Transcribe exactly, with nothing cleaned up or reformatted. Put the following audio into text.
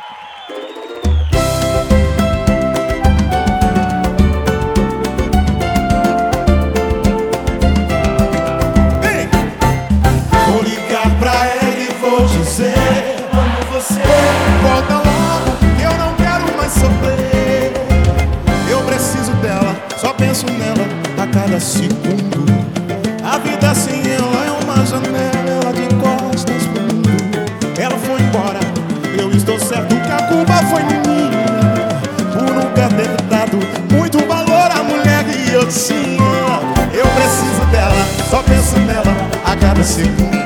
Vou ligar pra ela e vou dizer: amo você. Volta logo, que eu não quero mais sofrer. Eu preciso dela, só penso nela a cada segundo. A vida sem ela é uma janela, ela de costas pro mundo. Ela foi embora, eu estou certo que a culpa foi minha, por nunca ter dado muito valor à mulher que eu tinha. Eu preciso dela, só penso nela a cada segundo.